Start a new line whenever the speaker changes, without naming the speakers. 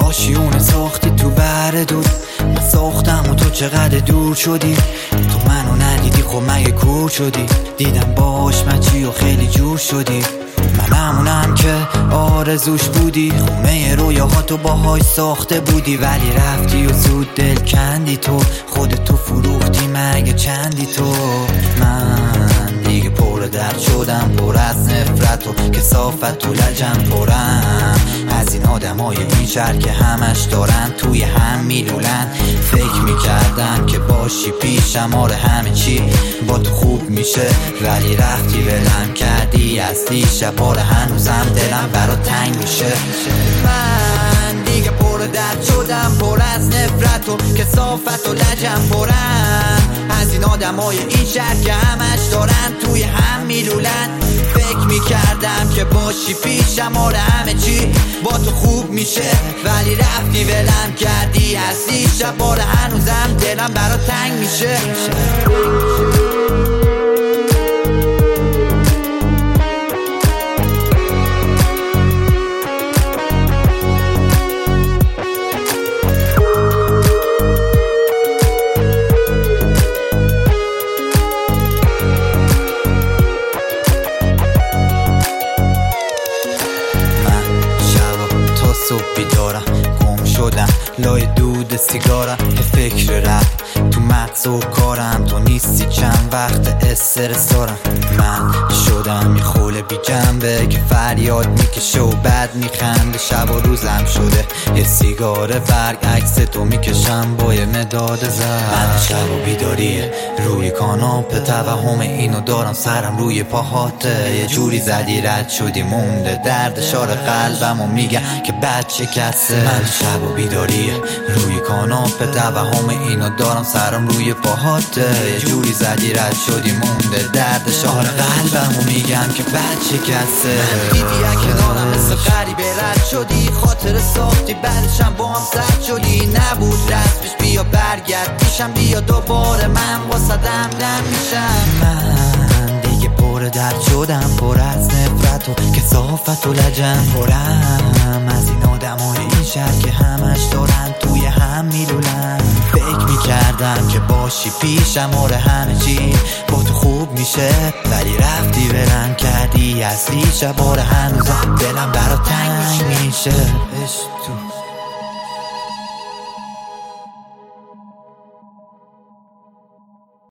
آشیونه ساختی تو بر دور، من ساختم و تو چقدر دور شدی. تو منو ندیدی خب مگه کور شدی؟ دیدم باش مچی و خیلی جور شدی. من همونم که آرزوش بودی، خونه رویاهاتو باهاش ساخته بودی. ولی رفتی و زود دل کندی، تو خودتو فروختی مگه چندی تو. من دیگه پر درد شدم، پر از نفرت و کثافت تو لجم پرم. از این آدمای این شهر که همش دارن توی هم میلولن. فکر میکردم که باشی پیشم، آره همه چی با تو خوب میشه. ولی رفتی ولم کردی از دیشب، آره هنوزم دلم برات تنگ میشه. من دیگه پر درد شدم، پر از نفرت و کثافت و لجم پرم. از این آدمای این شهر که همش دارن توی هم میلولن. فکر میکردم که باشی پیشم، آره همه چی با تو خوب میشه. ولی رفتی ولم کردی از دیشب، آره هنوزم دلم برات تنگ میشه. صبح بیدارم، گم شدم لای دود سیگارم. به فکر رپ تو مغز و کارم، تو نیستی چند وقت استرس دارم. من شدم یه خوله بی جنبه که فریاد میکشه و بعد میخنده. شب و روزم شده یه سیگار برگ، عکس تو میکشم با یه مداد زرد. من شب و بیداریه روی کاناپه، توهم اینو دارم سرم روی پاهاته. یه جوری زدی رد شدی مونده درد شار قلبم و میگم که بد شکسته. من شب و بیداریه روی کاناپه، توهم اینو دارم سرم روی پاهاته. یه جوری زدی رد شدی مونده درد شار قلبم و میگم که بد شکسته. دیدی کنارم مثل غریبه رد شدی، خاطر ساختی بعدشم با هم سرد شدی. نبود رسمش بیا برگرد پیشم، بیا دوباره من واسدم دم میشم. من دیگه پر درد شدم، پر از نفرت و کثافت و لجن پرم. از این آدمای این شهر که همش دارن توی هم میلولن. فکر میکردم که باشی پیشم، آره همه چی با تو خوب میشه. ولی رفتی ولم کردی از دیشب، آره هنوزم دلم برات تنگ میشه.